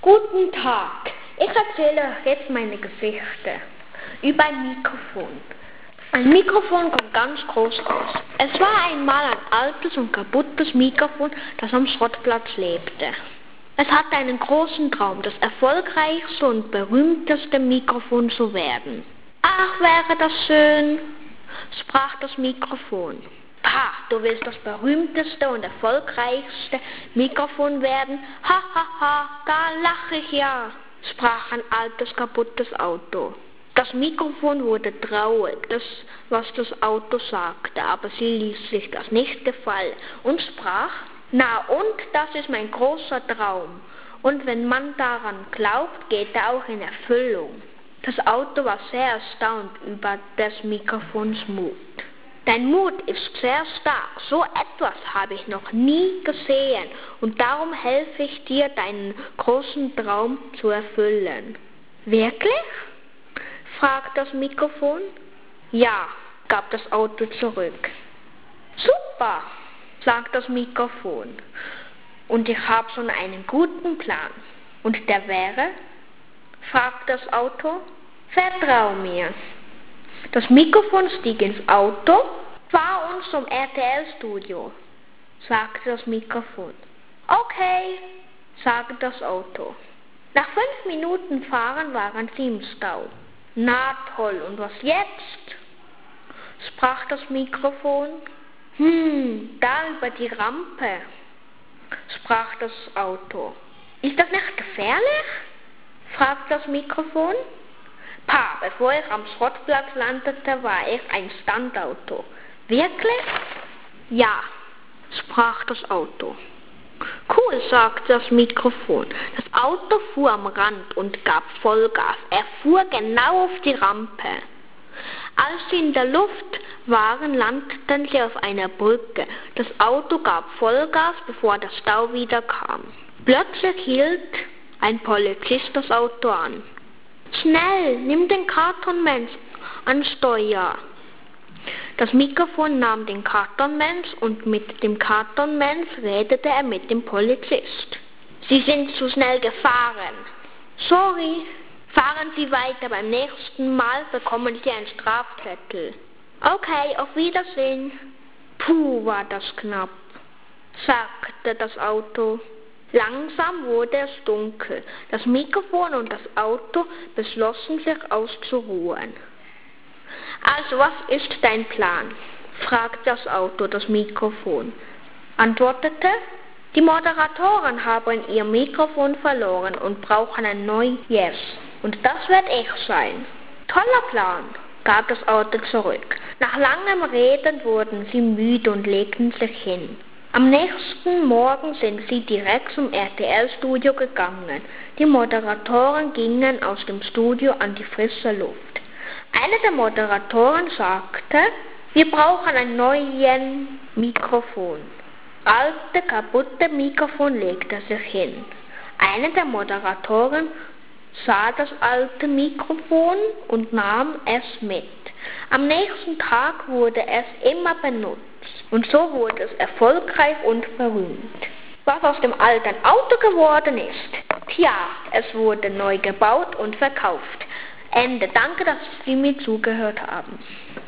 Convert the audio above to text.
Guten Tag, ich erzähle euch jetzt meine Geschichte über ein Mikrofon. Ein Mikrofon kommt ganz groß raus. Es war einmal ein altes und kaputtes Mikrofon, das am Schrottplatz lebte. Es hatte einen großen Traum, das erfolgreichste und berühmteste Mikrofon zu werden. Ach, wäre das schön, sprach das Mikrofon. Pah, du willst das berühmteste und erfolgreichste Mikrofon werden? Ha, ha, ha, da lache ich ja, sprach ein altes, kaputtes Auto. Das Mikrofon wurde traurig, was das Auto sagte, aber sie ließ sich das nicht gefallen und sprach: Na und, das ist mein großer Traum. Und wenn man daran glaubt, geht er auch in Erfüllung. Das Auto war sehr erstaunt über des Mikrofons Mut. Dein Mut ist sehr stark, so etwas habe ich noch nie gesehen und darum helfe ich dir, deinen großen Traum zu erfüllen. Wirklich? Fragt das Mikrofon. Ja, gab das Auto zurück. Super, sagt das Mikrofon. Und ich habe schon einen guten Plan. Und der wäre? Fragt das Auto. Vertrau mir. Das Mikrofon stieg ins Auto, fahr uns zum RTL-Studio, sagte das Mikrofon. Okay, sagte das Auto. Nach 5 Minuten Fahren waren sie im Stau. Na toll, und was jetzt? Sprach das Mikrofon. Da über die Rampe, sprach das Auto. Ist das nicht gefährlich? Fragte das Mikrofon. Pah, bevor ich am Schrottplatz landete, war ich ein Standauto. Wirklich? Ja, sprach das Auto. Cool, sagte das Mikrofon. Das Auto fuhr am Rand und gab Vollgas. Er fuhr genau auf die Rampe. Als sie in der Luft waren, landeten sie auf einer Brücke. Das Auto gab Vollgas, bevor der Stau wieder kam. Plötzlich hielt ein Polizist das Auto an. Schnell, nimm den Kartonmensch an Steuer. Das Mikrofon nahm den Kartonmensch und mit dem Kartonmensch redete er mit dem Polizist. Sie sind zu schnell gefahren. Sorry, fahren Sie weiter, beim nächsten Mal bekommen Sie einen Strafzettel. Okay, auf Wiedersehen. Puh, war das knapp, sagte das Auto. Langsam wurde es dunkel. Das Mikrofon und das Auto beschlossen, sich auszuruhen. Also, was ist dein Plan? Fragte das Auto das Mikrofon. Antwortete: Die Moderatoren haben ihr Mikrofon verloren und brauchen ein neues. Und das werde ich sein. Toller Plan, gab das Auto zurück. Nach langem Reden wurden sie müde und legten sich hin. Am nächsten Morgen sind sie direkt zum RTL-Studio gegangen. Die Moderatoren gingen aus dem Studio an die frische Luft. Einer der Moderatoren sagte: Wir brauchen ein neues Mikrofon. Alte, kaputte Mikrofon legte sich hin. Einer der Moderatoren sah das alte Mikrofon und nahm es mit. Am nächsten Tag wurde es immer benutzt. Und so wurde es erfolgreich und berühmt. Was aus dem alten Auto geworden ist? Tja, es wurde neu gebaut und verkauft. Ende. Danke, dass Sie mir zugehört haben.